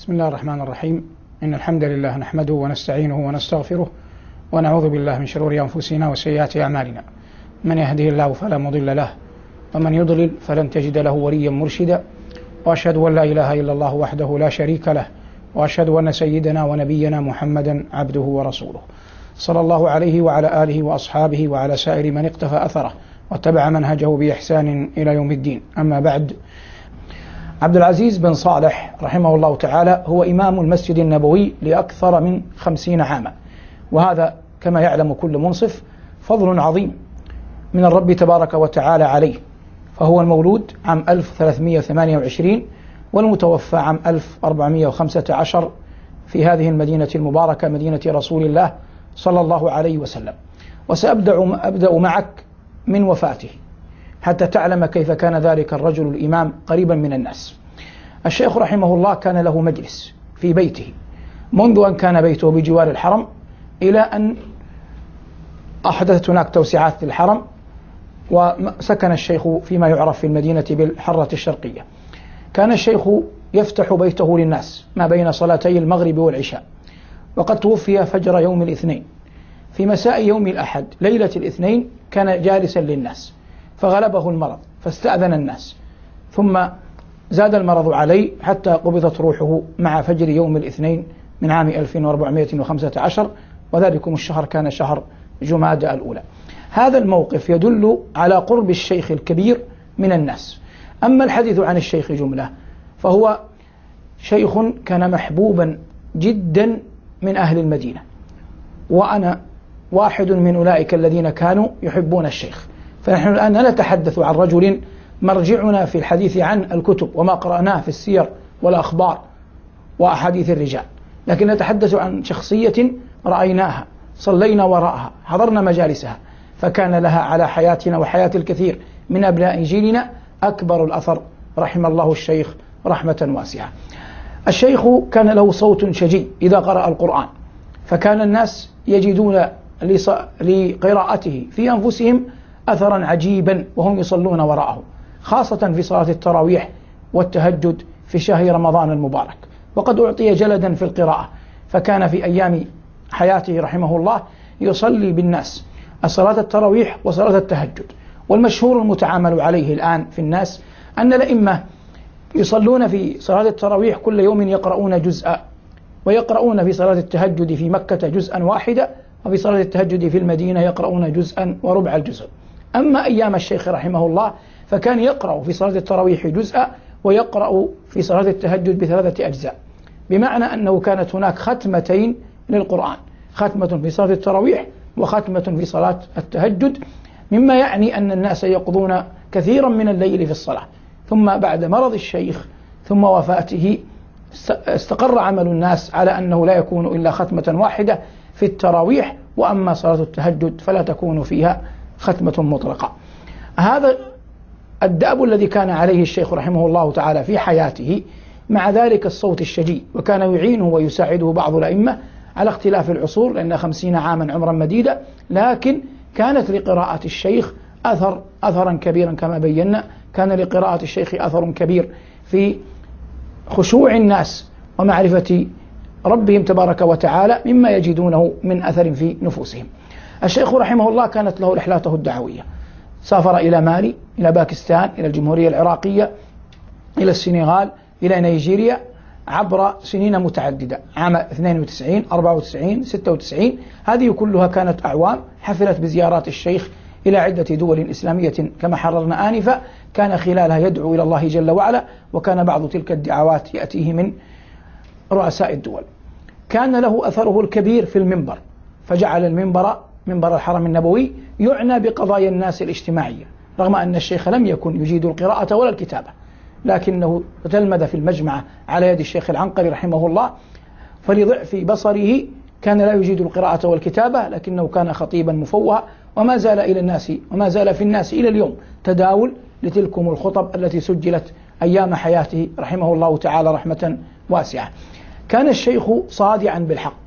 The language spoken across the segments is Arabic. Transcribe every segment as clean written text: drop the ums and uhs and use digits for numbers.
بسم الله الرحمن الرحيم. إن الحمد لله نحمده ونستعينه ونستغفره ونعوذ بالله من شرور أنفسنا وسيئات أعمالنا. من يهده الله فلا مضل له ومن يضلل فلن تجد له وليا مرشدا، وأشهد أن لا إله إلا الله وحده لا شريك له، وأشهد أن سيدنا ونبينا محمدا عبده ورسوله، صلى الله عليه وعلى آله وأصحابه وعلى سائر من اقتفى أثره واتبع منهجه بإحسان إلى يوم الدين. أما بعد، عبد العزيز بن صالح رحمه الله تعالى هو إمام المسجد النبوي لأكثر من 50 عاما، وهذا كما يعلم كل منصف فضل عظيم من الرب تبارك وتعالى عليه. فهو المولود عام 1328 والمتوفى عام 1415 في هذه المدينة المباركة، مدينة رسول الله صلى الله عليه وسلم. وسأبدأ معك من وفاته حتى تعلم كيف كان ذلك الرجل الإمام قريبا من الناس. الشيخ رحمه الله كان له مجلس في بيته منذ أن كان بيته بجوار الحرم إلى أن أحدثت هناك توسعات للحرم، وسكن الشيخ فيما يعرف في المدينة بالحرة الشرقية. كان الشيخ يفتح بيته للناس ما بين صلاتي المغرب والعشاء، وقد توفي فجر يوم الاثنين. في مساء يوم الأحد ليلة الاثنين كان جالسا للناس فغلبه المرض فاستأذن الناس، ثم زاد المرض عليه حتى قبضت روحه مع فجر يوم الاثنين من عام 1415، وذلكم الشهر كان شهر جمادى الأولى. هذا الموقف يدل على قرب الشيخ الكبير من الناس. أما الحديث عن الشيخ جملة، فهو شيخ كان محبوبا جدا من أهل المدينة، وأنا واحد من أولئك الذين كانوا يحبون الشيخ. فنحن الآن لا نتحدث عن رجل مرجعنا في الحديث عن الكتب وما قرأناه في السير والأخبار وأحاديث الرجال، لكن نتحدث عن شخصية رأيناها، صلينا وراءها، حضرنا مجالسها، فكان لها على حياتنا وحياة الكثير من أبناء جيلنا أكبر الأثر، رحم الله الشيخ رحمة واسعة. الشيخ كان له صوت شجي إذا قرأ القرآن، فكان الناس يجدون لقراءته في أنفسهم أثرا عجيبا وهم يصلون وراءه، خاصة في صلاة التراويح والتهجد في شهر رمضان المبارك. وقد أعطي جلدا في القراءة، فكان في أيام حياته رحمه الله يصلي بالناس صلاة التراويح وصلاة التهجد. والمشهور المتعامل عليه الآن في الناس أن الأئمة يصلون في صلاة التراويح كل يوم يقرؤون جزءا، ويقرؤون في صلاة التهجد في مكة جزءا واحدا، وفي صلاة التهجد في المدينة يقرؤون جزءا وربع الجزء. أما أيام الشيخ رحمه الله فكان يقرأ في صلاة التراويح جزءا، ويقرأ في صلاة التهجد ب3 أجزاء، بمعنى أنه كانت هناك ختمتين للقرآن، ختمة في صلاة التراويح وختمة في صلاة التهجد، مما يعني أن الناس يقضون كثيرا من الليل في الصلاة. ثم بعد مرض الشيخ ثم وفاته استقر عمل الناس على أنه لا يكون إلا ختمة واحدة في التراويح، وأما صلاة التهجد فلا تكون فيها ختمة مطلقة. هذا الدأب الذي كان عليه الشيخ رحمه الله تعالى في حياته، مع ذلك الصوت الشجي، وكان يعينه ويساعده بعض الأئمة على اختلاف العصور، لأن 50 عاما عمرا مديدا، لكن كانت لقراءة الشيخ أثرا كبيرا كما بينا. كان لقراءة الشيخ أثر كبير في خشوع الناس ومعرفة ربهم تبارك وتعالى مما يجدونه من أثر في نفوسهم. الشيخ رحمه الله كانت له رحلاته الدعوية، سافر إلى مالي، إلى باكستان، إلى الجمهورية العراقية، إلى السنغال، إلى نيجيريا، عبر سنين متعددة، عام 92 94 96. هذه كلها كانت أعوام حفلت بزيارات الشيخ إلى عدة دول إسلامية كما حررنا آنفا، كان خلالها يدعو إلى الله جل وعلا، وكان بعض تلك الدعوات يأتيه من رؤساء الدول. كان له أثره الكبير في المنبر، فجعل المنبر منبر الحرم النبوي يعنى بقضايا الناس الاجتماعية، رغم أن الشيخ لم يكن يجيد القراءة ولا الكتابة، لكنه تلمذ في المجمع على يد الشيخ العنقري رحمه الله، فلضعف بصره كان لا يجيد القراءة والكتابة، لكنه كان خطيبا مفوها، وما زال إلى الناس وما زال في الناس إلى اليوم تداول لتلكم الخطب التي سجلت أيام حياته رحمه الله تعالى رحمة واسعة. كان الشيخ صادعا بالحق،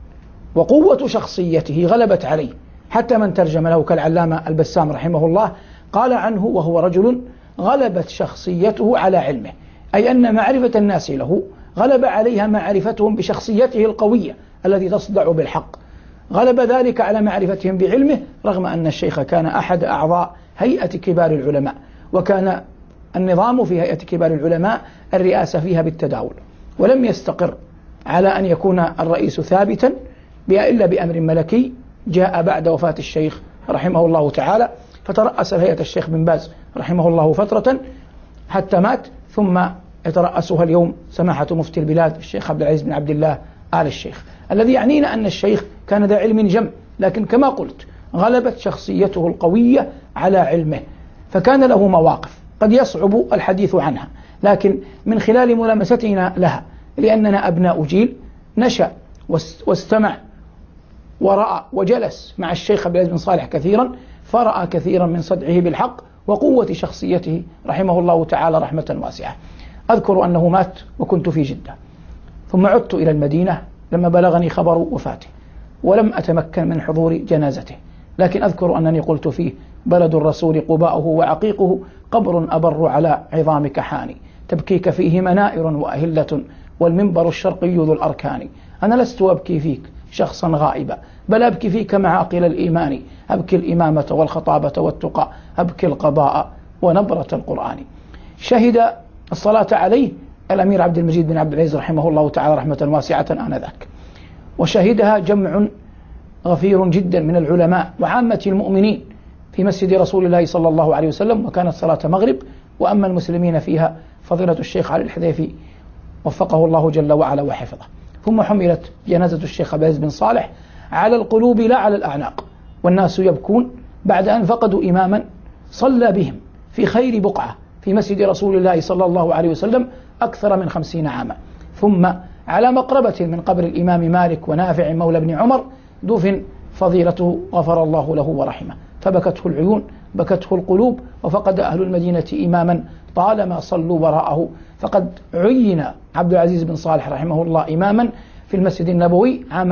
وقوة شخصيته غلبت عليه، حتى من ترجم له كالعلامة البسام رحمه الله قال عنه وهو رجل غلبت شخصيته على علمه، أي أن معرفة الناس له غلب عليها معرفتهم بشخصيته القوية التي تصدع بالحق، غلب ذلك على معرفتهم بعلمه، رغم أن الشيخ كان أحد أعضاء هيئة كبار العلماء، وكان النظام في هيئة كبار العلماء الرئاسة فيها بالتداول، ولم يستقر على أن يكون الرئيس ثابتا إلا بأمر ملكي جاء بعد وفاة الشيخ رحمه الله تعالى، فترأس هيئة الشيخ بن باز رحمه الله فترة حتى مات، ثم يترأسها اليوم سماحة مفتي البلاد الشيخ عبد العزيز بن عبد الله آل الشيخ. الذي يعنينا أن الشيخ كان ذا علم جم، لكن كما قلت غلبت شخصيته القوية على علمه، فكان له مواقف قد يصعب الحديث عنها، لكن من خلال ملامستنا لها، لأننا أبناء جيل نشأ واستمع ورأى وجلس مع الشيخ عبد العزيز بن صالح كثيرا، فرأى كثيرا من صدعه بالحق وقوة شخصيته رحمه الله تعالى رحمة واسعة. أذكر أنه مات وكنت في جدة، ثم عدت إلى المدينة لما بلغني خبر وفاته، ولم أتمكن من حضور جنازته، لكن أذكر أنني قلت فيه: بلد الرسول قباؤه وعقيقه، قبر أبر على عظامك حاني، تبكيك فيه منائر وأهلة، والمنبر الشرقي ذو الأركان. أنا لست أبكي فيك شخصا غائبا، بل أبكي فيك معاقل الإيمان، أبكي الإمامة والخطابة والتقى، أبكي القضاء ونبرة القرآن. شهد الصلاة عليه الأمير عبد المجيد بن عبد العزيز رحمه الله تعالى رحمة واسعة آنذاك، وشهدها جمع غفير جدا من العلماء وعامة المؤمنين في مسجد رسول الله صلى الله عليه وسلم، وكانت صلاة مغرب، وأما المسلمين فيها فضيلة الشيخ علي الحذيفي وفقه الله جل وعلا وحفظه. ثم حملت جنازة الشيخ عبد العزيز بن صالح على القلوب لا على الأعناق، والناس يبكون بعد أن فقدوا إماما صلى بهم في خير بقعة في مسجد رسول الله صلى الله عليه وسلم أكثر من 50 عاما. ثم على مقربة من قبر الإمام مالك ونافع مولى بن عمر دفن فضيلته غفر الله له ورحمه، فبكته العيون بكته القلوب، وفقد أهل المدينة إماما طالما صلوا وراءه. فقد عين عبد العزيز بن صالح رحمه الله إماما في المسجد النبوي عام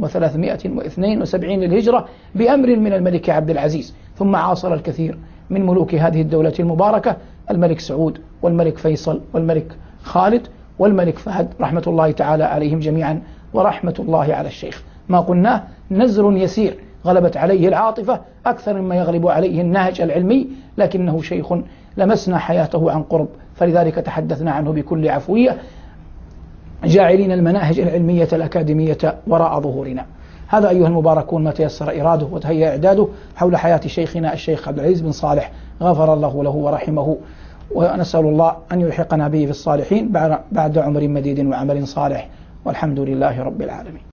1372 للهجرة بأمر من الملك عبد العزيز، ثم عاصر الكثير من ملوك هذه الدولة المباركة، الملك سعود والملك فيصل والملك خالد والملك فهد رحمة الله تعالى عليهم جميعا، ورحمة الله على الشيخ. ما قلناه نزر يسير غلبت عليه العاطفة أكثر مما يغلب عليه النهج العلمي، لكنه شيخ لمسنا حياته عن قرب، فلذلك تحدثنا عنه بكل عفوية، جاعلين المناهج العلمية الأكاديمية وراء ظهورنا. هذا أيها المباركون ما تيسر إراده وتهيأ إعداده حول حياة شيخنا الشيخ عبد العزيز بن صالح غفر الله له ورحمه، ونسأل الله أن يلحقنا به في الصالحين بعد عمر مديد وعمل صالح، والحمد لله رب العالمين.